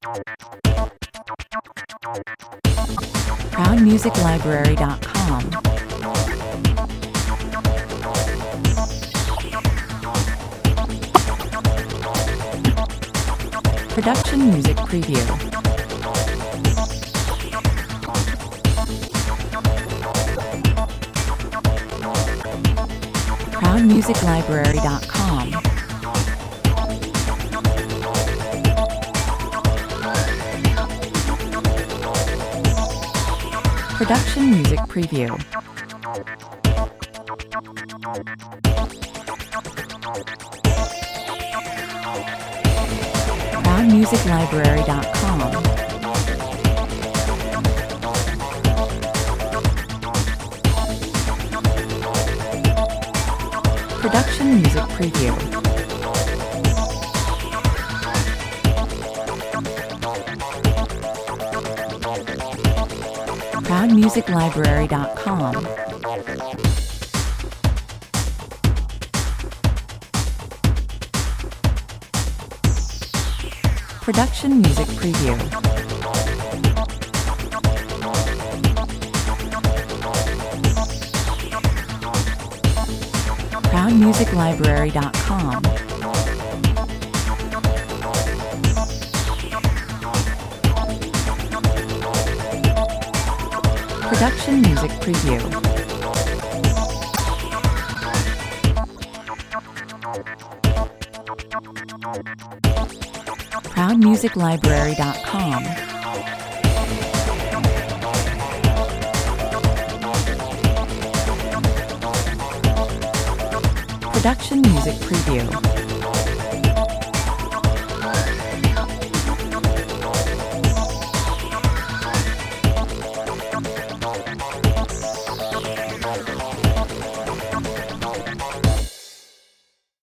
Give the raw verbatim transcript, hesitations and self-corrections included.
proud music library dot com. Production Music Preview. proud music library dot com. Production Music Preview. proud music library dot com. Production Music Preview. proud music library dot com. Production Music Preview. proud music library dot com. Production Music Preview. proud music library dot com. Production Music Preview.